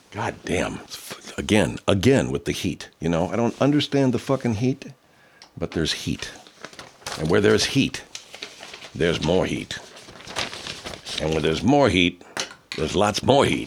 God damn. Again with the heat. You know, I don't understand the fucking heat, but there's heat. And where there's heat, there's more heat. And when there's more heat, there's lots more heat.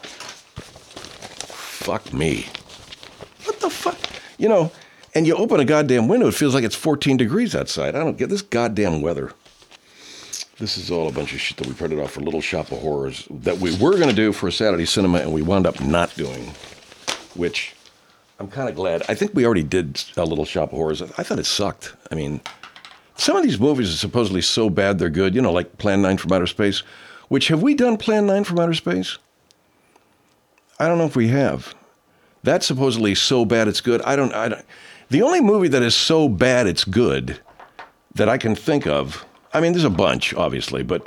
Fuck me. What the fuck? You know, and you open a goddamn window, it feels like it's 14 degrees outside. I don't get this goddamn weather. This is all a bunch of shit that we printed off for Little Shop of Horrors that we were going to do for a Saturday cinema and we wound up not doing, which I'm kind of glad. I think we already did a Little Shop of Horrors. I thought it sucked. I mean, some of these movies are supposedly so bad they're good, you know, like Plan 9 from Outer Space, which have we done Plan 9 from Outer Space? I don't know if we have. That's supposedly so bad it's good. I don't. The only movie that is so bad it's good that I can think of, I mean, there's a bunch, obviously, but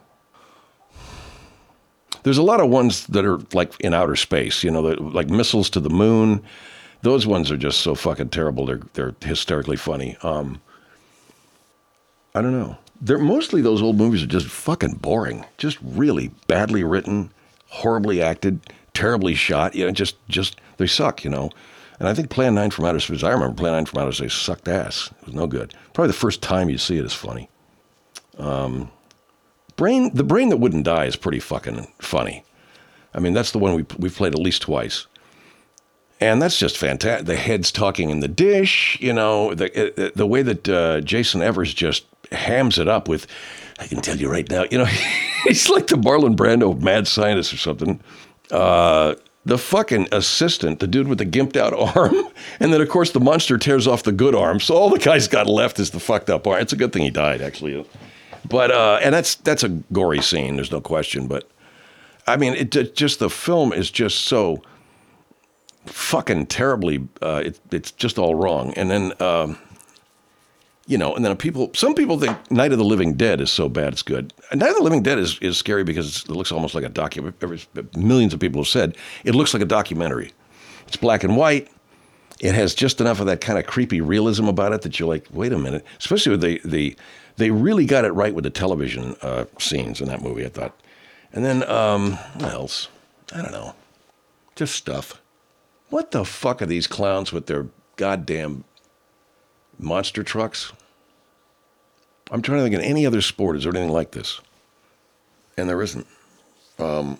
there's a lot of ones that are like in outer space, you know, like Missiles to the Moon. Those ones are just so fucking terrible. They're hysterically funny. I don't know. Mostly those old movies are just fucking boring. Just really badly written, horribly acted, terribly shot. You know, just they suck, you know. And I think Plan 9 from Outer Space, I remember Plan 9 from Outer Space sucked ass. It was no good. Probably the first time you see it is funny. The Brain That Wouldn't Die is pretty fucking funny. I mean, that's the one we've played at least twice. And that's just fantastic. The heads talking in the dish, you know, the way that Jason Evers just hams it up with, I can tell you right now, you know, he's like the Marlon Brando mad scientist or something. The fucking assistant, the dude with the gimped out arm, and then of course the monster tears off the good arm, so all the guy's got left is the fucked up arm. It's a good thing he died, actually. But and that's a gory scene, there's no question. But I mean, just the film is just so fucking terribly. It's just all wrong. And then you know, and then some people think Night of the Living Dead is so bad it's good. And Night of the Living Dead is scary because it looks almost like a documentary. Millions of people have said it looks like a documentary. It's black and white. It has just enough of that kind of creepy realism about it that you're like, wait a minute. Especially with they really got it right with the television scenes in that movie, I thought. And then, what else? I don't know. Just stuff. What the fuck are these clowns with their goddamn monster trucks? I'm trying to think of any other sport. Is there anything like this? And there isn't. In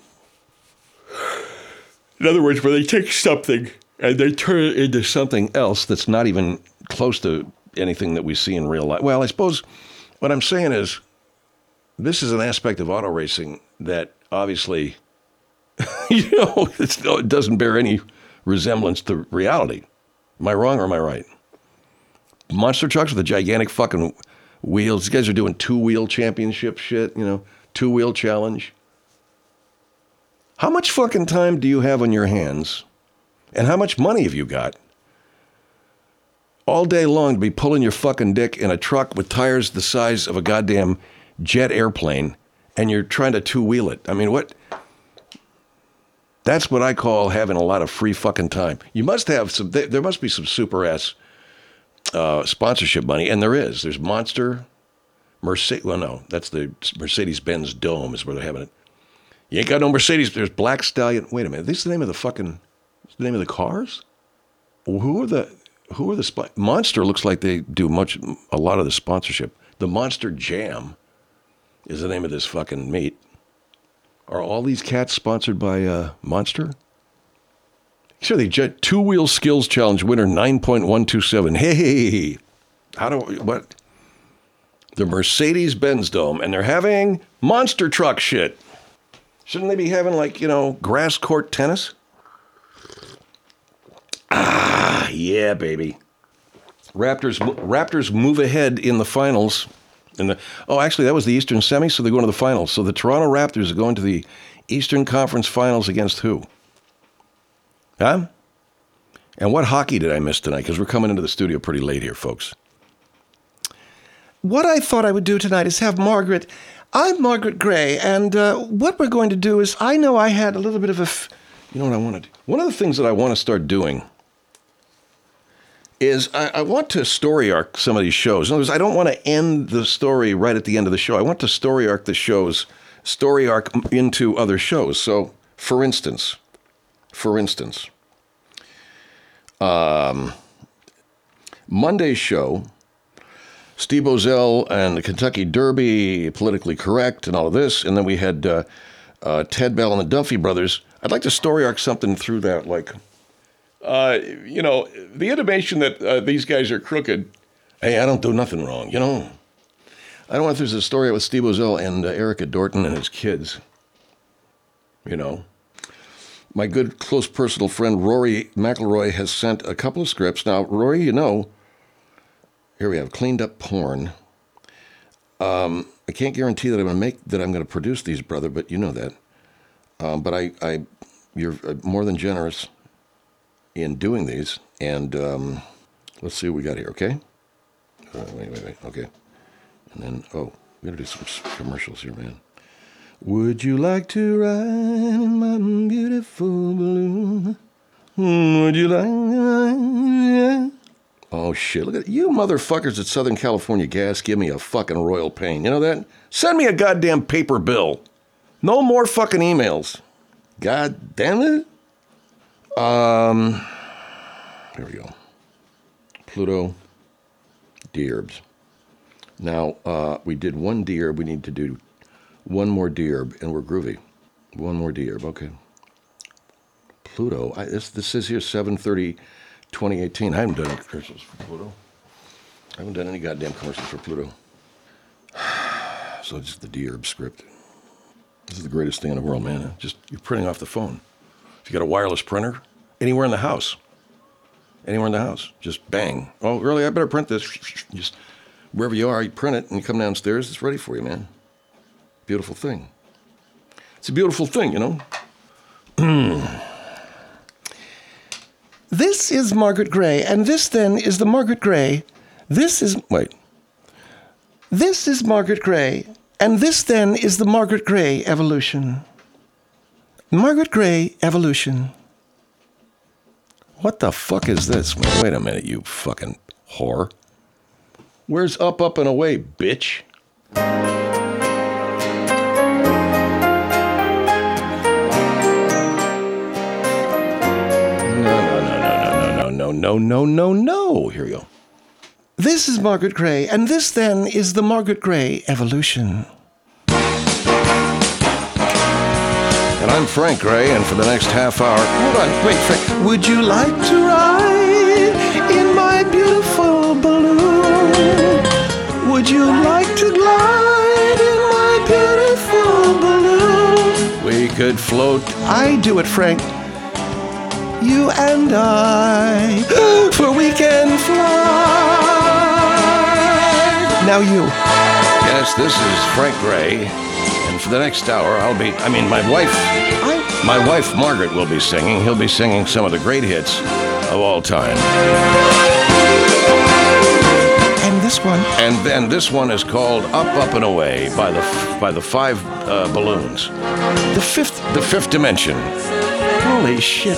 other words, where they take something and they turn it into something else that's not even close to anything that we see in real life. Well, I suppose what I'm saying is this is an aspect of auto racing that obviously, you know, it doesn't bear any resemblance to reality. Am I wrong or am I right? Monster trucks with a gigantic fucking wheels. These guys are doing two-wheel championship shit, you know, two-wheel challenge. How much fucking time do you have on your hands? And how much money have you got? All day long to be pulling your fucking dick in a truck with tires the size of a goddamn jet airplane, and you're trying to two-wheel it. I mean, what? That's what I call having a lot of free fucking time. You must have some, there must be some super-ass sponsorship money, and there is. There's Monster, Mercedes. Well, no, that's the Mercedes-Benz Dome is where they're having it. You ain't got no Mercedes. There's Black Stallion. Wait a minute. This is the name of the fucking. Is the name of the cars? Who are the Monster looks like they do a lot of the sponsorship. The Monster Jam is the name of this fucking meet. Are all these cats sponsored by Monster? Sure, the two-wheel skills challenge winner 9.127. Hey, what? The Mercedes-Benz Dome, and they're having monster truck shit. Shouldn't they be having, like, you know, grass court tennis? Ah, yeah, baby. Raptors move ahead in the finals. Actually, that was the Eastern Semi, so they're going to the finals. So the Toronto Raptors are going to the Eastern Conference Finals against who? Huh? And what hockey did I miss tonight? Because we're coming into the studio pretty late here, folks. What I thought I would do tonight is have Margaret. I'm Margaret Gray, and what we're going to do is, I know I had a little bit of you know what I want to do? One of the things that I want to start doing is I want to story arc some of these shows. In other words, I don't want to end the story right at the end of the show. I want to story arc the shows, story arc into other shows. So, for instance, For instance, Monday's show, Steve Ozell and the Kentucky Derby, politically correct and all of this. And then we had Ted Bell and the Duffy Brothers. I'd like to story arc something through that, like, the intimation that these guys are crooked. Hey, I don't do nothing wrong, I don't know if there's a story with Steve Ozell and Erica Dorton and his kids. My good, close personal friend Rory McIlroy has sent a couple of scripts. Now, Rory, here we have cleaned up porn. I can't guarantee that I'm going to produce these, brother, but you know that. But you're more than generous in doing these. And let's see what we got here, okay? Wait, okay. And then, we got to do some commercials here, man. Would you like to ride in my beautiful balloon? Would you like to ride? Oh, shit. Look at you motherfuckers at Southern California Gas. Give me a fucking royal pain. You know that? Send me a goddamn paper bill. No more fucking emails. God damn it. Here we go. Pluto, Deerbs. Now, we did one Deerb. We need to do one more Deerb, and we're groovy. One more Deerb, okay. Pluto, this says here 7/30/2018. I haven't done any commercials for Pluto. I haven't done any goddamn commercials for Pluto. So it's the Deerb script. This is the greatest thing in the world, man. You're printing off the phone. If you got a wireless printer, anywhere in the house, just bang. Oh, really? I better print this. Just wherever you are, you print it, and you come downstairs, it's ready for you, man. Beautiful thing. It's a beautiful thing, This is Margaret Gray, and this then is the Margaret Gray. This is Margaret Gray, and this then is the Margaret Gray evolution. Margaret Gray evolution. What the fuck is this? Wait a minute, you fucking whore. Where's Up, Up, and Away, bitch? No. Here we go. This is Margaret Gray, and this then is the Margaret Gray evolution. And I'm Frank Gray, and for the next half hour... Hold on, wait, Frank. Would you like to ride in my beautiful balloon? Would you like to glide in my beautiful balloon? We could float... I do it, Frank. You and I, for we can fly. Now you. Yes, this is Frank Gray, and for the next hour, my wife Margaret will be singing. He'll be singing some of the great hits of all time. And this one. And then this one is called Up, Up, and Away by the Five Balloons. The fifth dimension. Holy shit,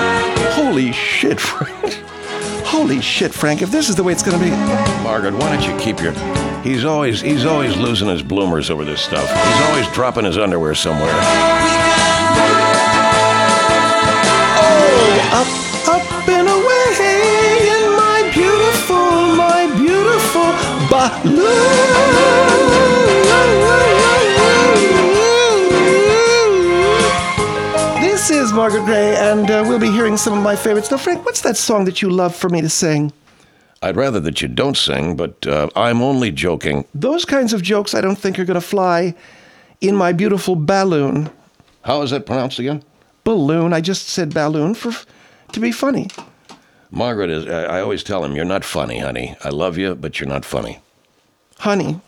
Frank. Holy shit, Frank. If this is the way it's going to be... Margaret, why don't you keep your... He's always losing his bloomers over this stuff. He's always dropping his underwear somewhere. Oh, up, up and away in my beautiful balloon. This is Margaret Gray, and we'll be hearing some of my favorites. Now, Frank, what's that song that you love for me to sing? I'd rather that you don't sing, but I'm only joking. Those kinds of jokes I don't think are going to fly in my beautiful balloon. How is that pronounced again? Balloon. I just said balloon to be funny. Margaret is, I always tell him, you're not funny, honey. I love you, but you're not funny. Honey.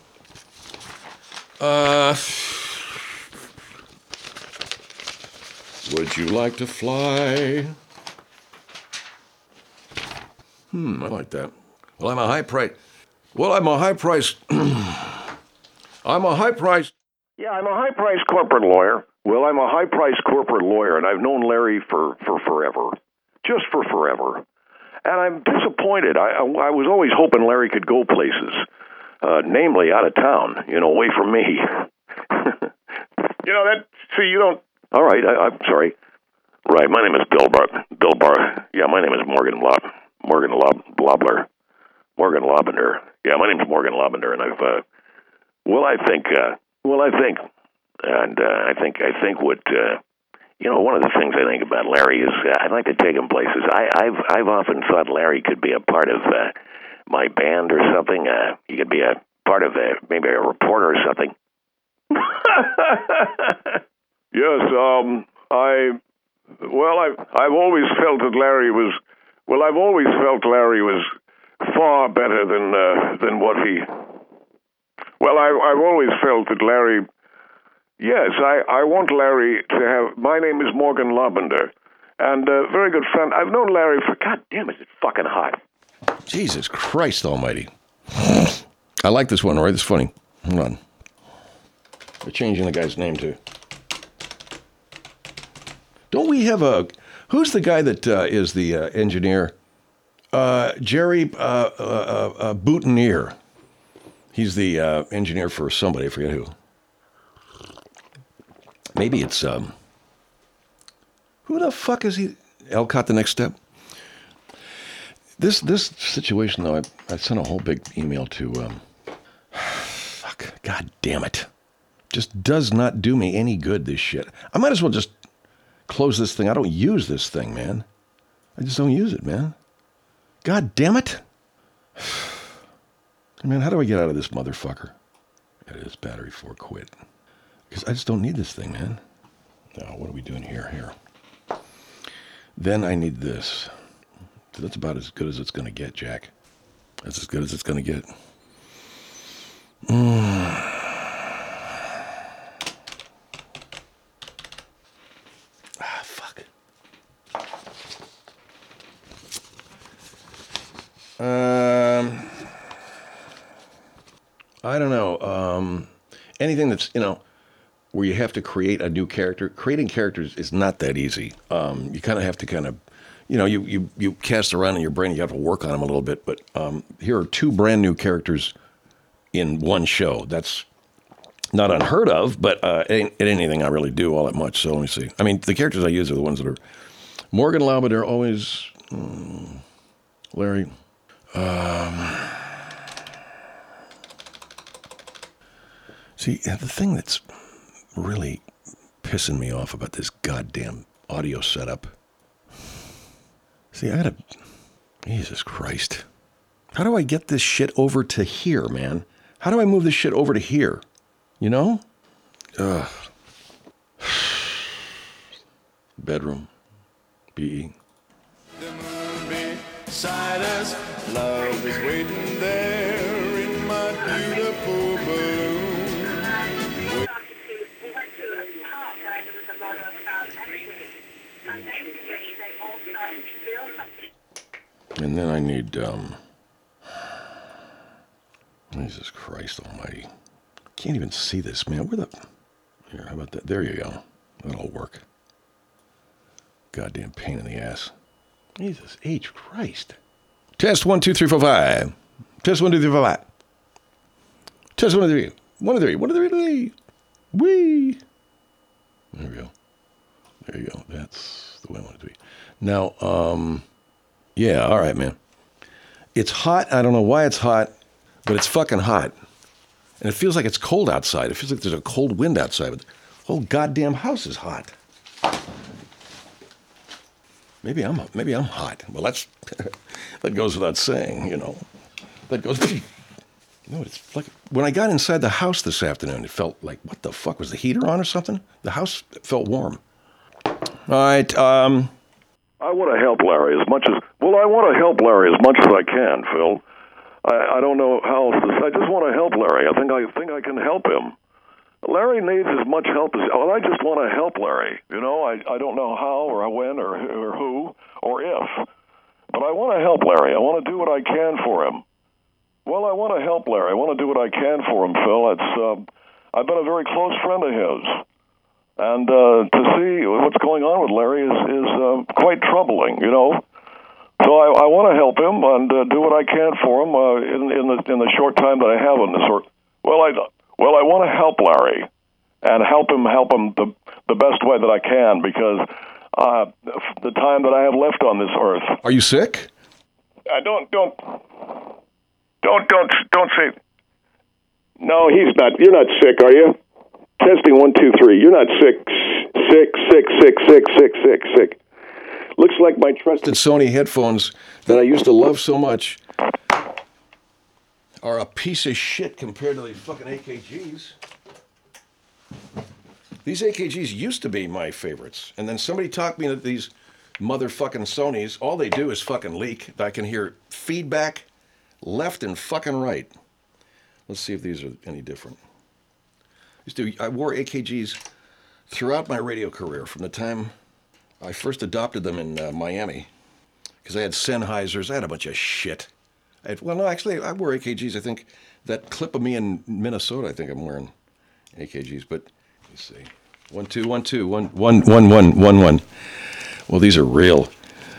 Would you like to fly? I like that. Well, I'm a high price. I'm a high price corporate lawyer. Well, I'm a high price corporate lawyer, and I've known Larry for forever. Just for forever. And I'm disappointed. I was always hoping Larry could go places, namely out of town, away from me. You don't... All right, I'm sorry. Right. My name is Bill Bar. Bill Bar. Yeah, my name is Morgan Lobler. Morgan Lobender. Yeah, my name is Morgan Lobender, and I've. I think what. One of the things I think about Larry is I'd like to take him places. I've often thought Larry could be a part of my band or something. He could be a part of maybe a reporter or something. Yes, I've always felt that Larry was. Well, I've always felt Larry was far better than what he. Well, I've always felt that Larry. Yes, I want Larry to have. My name is Morgan Lobender, and a very good friend. I've known Larry for. God damn it, it's fucking hot. Jesus Christ Almighty! I like this one, right? It's funny. Hold on. We're changing the guy's name too. Don't we have a? Who's the guy that is the engineer? Jerry Boutonniere. He's the engineer for somebody. I forget who. Maybe it's who the fuck is he? Elcott the Next Step. This situation though, I sent a whole big email to. Fuck, god damn it! Just does not do me any good. This shit. I might as well just close this thing. I don't use this thing, man. I just don't use it, man. God damn it! Man, how do I get out of this motherfucker? It is battery 4 quit. Because I just don't need this thing, man. Now, what are we doing here? Then I need this. So that's about as good as it's going to get, Jack. That's as good as it's going to get. Fuck. I don't know. Anything that's, where you have to create a new character. Creating characters is not that easy. You kind of have to you cast around in your brain. You have to work on them a little bit. But here are 2 brand new characters in one show. That's not unheard of, but it ain't anything I really do all that much. So let me see. I mean, the characters I use are the ones that are Morgan Lobender, always Larry. See, the thing that's really pissing me off about this goddamn audio setup. See, Jesus Christ. How do I get this shit over to here, man? How do I move this shit over to here? You know? Ugh. Bedroom. BE. The moon beside us, love is waiting there in my beautiful balloon. And then I need, Jesus Christ Almighty. Can't even see this, man. Here, how about that? There you go. That'll work. Goddamn pain in the ass. Jesus H. Christ. Test 1, 2, 3, 4, 5. Test 1, 2, 3, 4, 5. Test 1, 2, 3. 1, 2, 3. 1, 2, 3. Whee. There we go. There you go. That's the way I want it to be. Now, yeah, all right, man. It's hot. I don't know why it's hot, but it's fucking hot. And it feels like it's cold outside. It feels like there's a cold wind outside, but the whole goddamn house is hot. Maybe I'm hot. Well, that goes without saying, That goes. No, it's like when I got inside the house this afternoon, it felt like, what the fuck, was the heater on or something? The house felt warm. All right. I want to help Larry as much as I can, Phil. I don't know how else to say. I just want to help Larry. I think I can help him. Larry needs as much help as. Well, I just want to help Larry. I don't know how or when or who or if, but I want to help Larry. I want to do what I can for him. Well, I want to help Larry. I want to do what I can for him, Phil. I've been a very close friend of his, and to see what's going on with Larry is quite troubling. So I want to help him and do what I can for him in the short time that I have on this. I want to help Larry and help him the best way that I can, because the time that I have left on this earth. Are you sick? Don't say. No, he's not. You're not sick, are you? Testing 1, 2, 3. You're not sick. Sick. Looks like my trusted Sony headphones that I used to love so much are a piece of shit compared to the fucking AKGs. These AKGs used to be my favorites. And then somebody talked me that these motherfucking Sonys, all they do is fucking leak. I can hear feedback left and fucking right. Let's see if these are any different. I wore AKGs throughout my radio career from the time I first adopted them in Miami. Because I had Sennheisers. I had a bunch of shit. I wore AKGs. I think that clip of me in Minnesota, I think I'm wearing AKGs. But let's see. 1, 2, 1, 2, 1, 1, 1, 1, 1, 1. Well, these are real.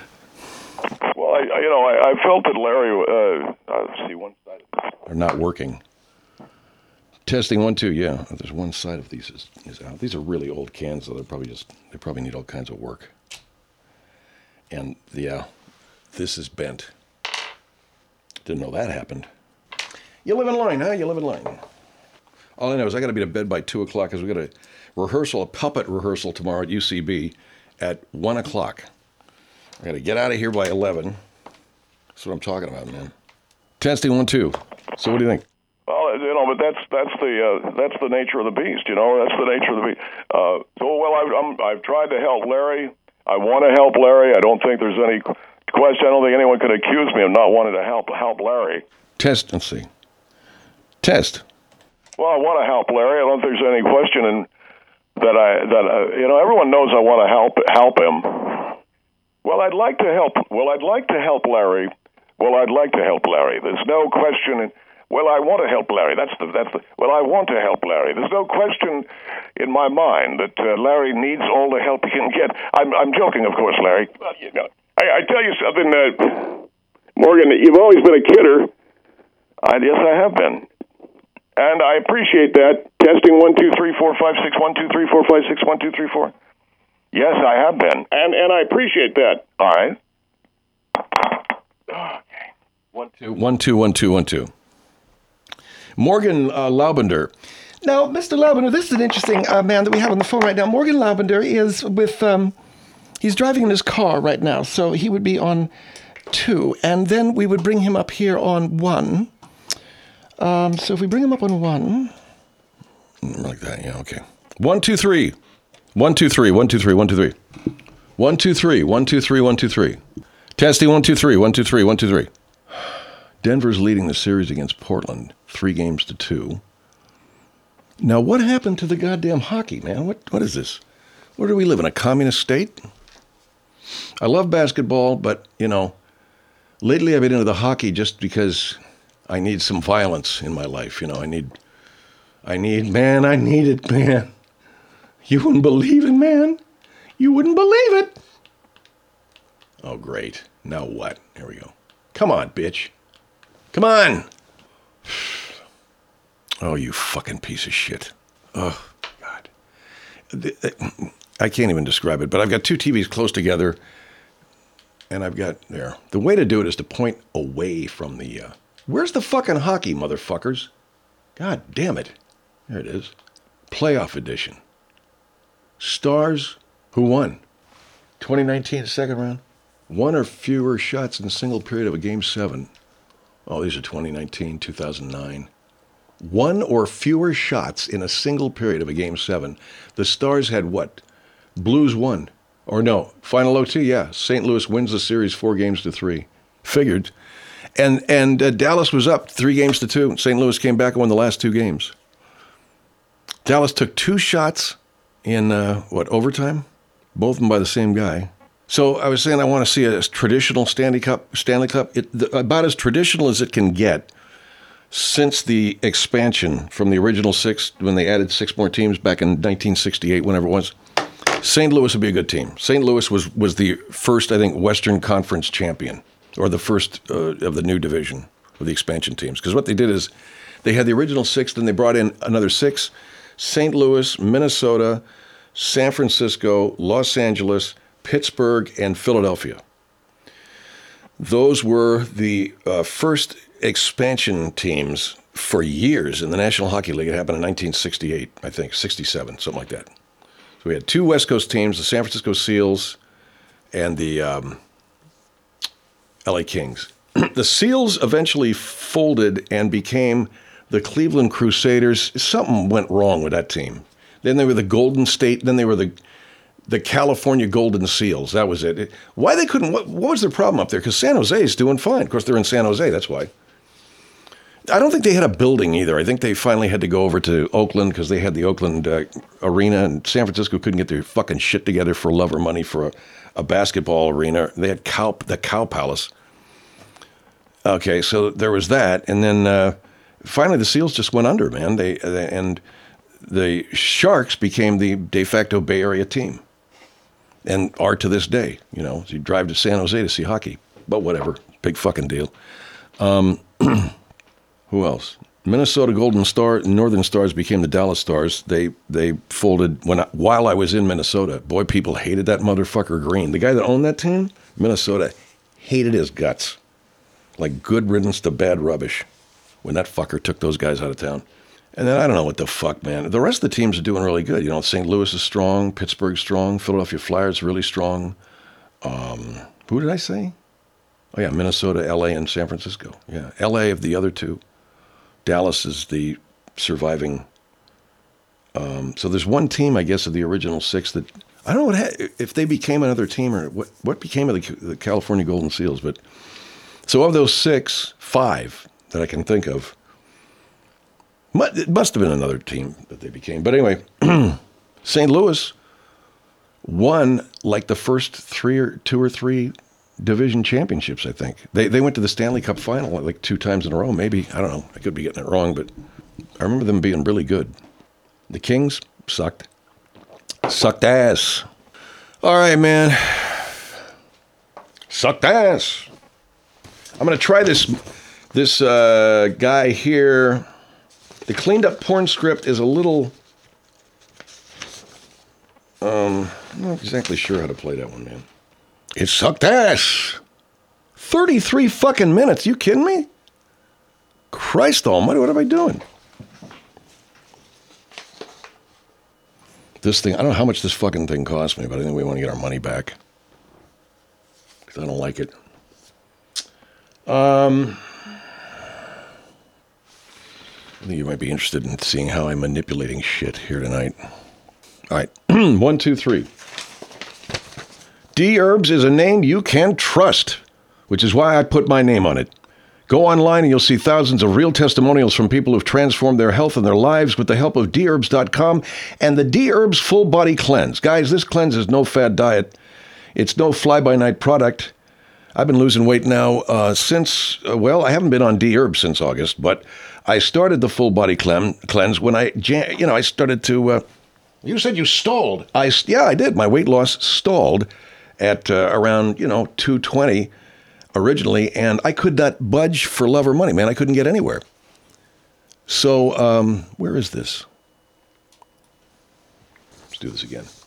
Well, I felt that Larry. See one side. Are not working. Testing 1, 2. Yeah, there's one side of these is out. These are really old cans, so they probably need all kinds of work. And yeah, this is bent. Didn't know that happened. You live in line, huh? You live in line. All I know is I got to be to bed by 2 o'clock because we got a puppet rehearsal tomorrow at UCB at 1 o'clock. I got to get out of here by 11. That's what I'm talking about, man. Testing 1, 2. So what do you think? Well, but that's the nature of the beast. That's the nature of the beast. I've tried to help Larry. I want to help Larry. I don't think there's any question. I don't think anyone could accuse me of not wanting to help Larry. Test. Let's see. Test. Well, I want to help Larry. I don't think there's any question that everyone knows I want to help him. Well, I'd like to help. Well, I'd like to help Larry. There's no question. Well, I want to help Larry. Well, I want to help Larry. There's no question in my mind that Larry needs all the help he can get. I'm joking, of course, Larry. I tell you something, Morgan. You've always been a kidder. Yes, I have been, and I appreciate that. Testing 1, 2, 3, 4, 5, 6. 1, 2, 3, 4, 5, 6. 1, 2, 3, 4. Yes, I have been, and I appreciate that. All right. Okay. 1, 2. 1, 2, 1, 2, 1, 2. Morgan Laubender. Now, Mr. Laubender, this is an interesting man that we have on the phone right now. Morgan Laubender is with, he's driving in his car right now, so he would be on 2, and then we would bring him up here on 1. So if we bring him up on 1. Like that, yeah, okay. 1, 2, 3. 1, 2, 3. 1, 2, 3. 1, 2, 3. 1, 2, 3. 1, 2, 3. 1, 2, 3. Testing 1, 2, 3. 1, 2, 3. 1, 2, 3. Denver's leading the series against Portland, 3-2. Now, what happened to the goddamn hockey, man? What is this? Where do we live, in a communist state? I love basketball, but, lately I've been into the hockey just because I need some violence in my life. I need it, man. You wouldn't believe it, man. You wouldn't believe it. Oh, great. Now what? Here we go. Come on, bitch. Come on. Oh, you fucking piece of shit. Oh, God. I can't even describe it, but I've got 2 TVs close together, and I've got there. The way to do it is to point away from the... Where's the fucking hockey, motherfuckers? God damn it. There it is. Playoff edition. Stars, who won? 2019 second round. 1 or fewer shots in a single period of a Game 7. Oh, these are 2019, 2009. 1 or fewer shots in a single period of a Game 7. The Stars had what? Blues won. Or no, final OT, yeah. St. Louis wins the series 4-3. Figured. And Dallas was up 3-2. St. Louis came back and won the last 2 games. Dallas took 2 shots in, overtime? Both of them by the same guy. So I was saying I want to see a traditional Stanley Cup. About as traditional as it can get since the expansion from the original 6, when they added 6 more teams back in 1968, whenever it was. St. Louis would be a good team. St. Louis was the first, I think, Western Conference champion, or the first of the new division of the expansion teams. Because what they did is they had the original 6, then they brought in another 6. St. Louis, Minnesota, San Francisco, Los Angeles, Pittsburgh, and Philadelphia. Those were the first expansion teams for years in the National Hockey League. It happened in 1968, I think, 67, something like that. So we had two West Coast teams, the San Francisco Seals and the LA Kings. The Seals eventually folded and became the Cleveland Crusaders. Something went wrong with that team. Then they were the Golden State, then they were the California Golden Seals. That was it. Why they couldn't, what was their problem up there? Because San Jose is doing fine. Of course, they're in San Jose, that's why. I don't think they had a building either. I think they finally had to go over to Oakland because they had the Oakland arena, and San Francisco couldn't get their fucking shit together for love or money for a basketball arena. They had the Cow Palace. Okay, so there was that, and then finally the Seals just went under, man. And the Sharks became the de facto Bay Area team, and are to this day. You know, so you drive to San Jose to see hockey, but whatever, big fucking deal. Who else? Minnesota Golden Star, Northern Stars became the Dallas Stars. They folded while I was in Minnesota. Boy, people hated that motherfucker Green. The guy that owned that team, Minnesota, hated his guts. Like good riddance to bad rubbish when that fucker took those guys out of town. And then I don't know what the fuck, man. The rest of the teams are doing really good. You know, St. Louis is strong, Pittsburgh's strong, Philadelphia Flyers really strong. Who did I say? Oh, yeah, Minnesota, L.A., and San Francisco. Yeah, L.A. of the other two. Dallas is the surviving. So there's one team, I guess, of the original six that I don't know if they became another team or what became of the California Golden Seals. But so of those six, five that I can think of, it must have been another team that they became. But anyway, St. Louis won like the first two or three division championships, I think. They went to the Stanley Cup final like 2 times in a row, maybe. I don't know. I could be getting it wrong, but I remember them being really good. The Kings sucked. Sucked ass. All right, man. Sucked ass. I'm going to try this guy here. The cleaned up porn script is a little... I'm not exactly sure how to play that one, man. It sucked ass. 33 fucking minutes. You kidding me? Christ almighty, what am I doing? This thing, I don't know how much this fucking thing cost me, but I think we want to get our money back. Because I don't like it. I think you might be interested in seeing how I'm manipulating shit here tonight. All right. 1, 2, 3. D-Herbs is a name you can trust, which is why I put my name on it. Go online and you'll see thousands of real testimonials from people who've transformed their health and their lives with the help of dherbs.com and the D-Herbs Full Body Cleanse. Guys, this cleanse is no fad diet. It's no fly-by-night product. I've been losing weight now since, I haven't been on D-Herbs since August, but I started the Full Body Cleanse when I started to... You said you stalled. Yeah, I did. My weight loss stalled at around, 220 originally, and I could not budge for love or money, man. I couldn't get anywhere. So, where is this? Let's do this again.